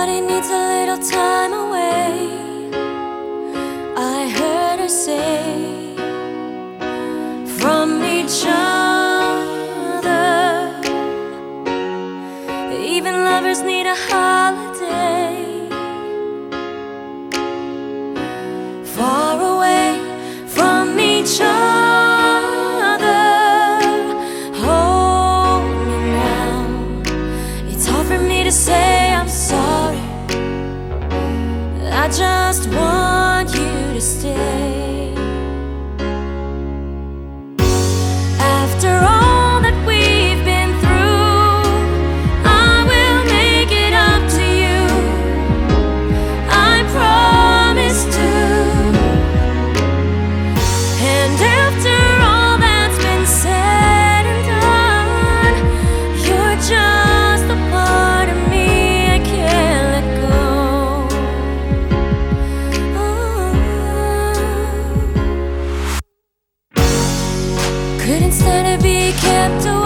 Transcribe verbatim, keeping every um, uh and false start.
Everybody needs a little time away, I heard her say, from each other. Even lovers need a holiday, far away from each other. Hold me now, it's hard for me to say I'm sorry. I just want you to stay. After all that we've been through, I will make it up to you, I promise to. And after all that's been said and done, you're just a part of me I can't let go. Oh. Couldn't stand to be kept away.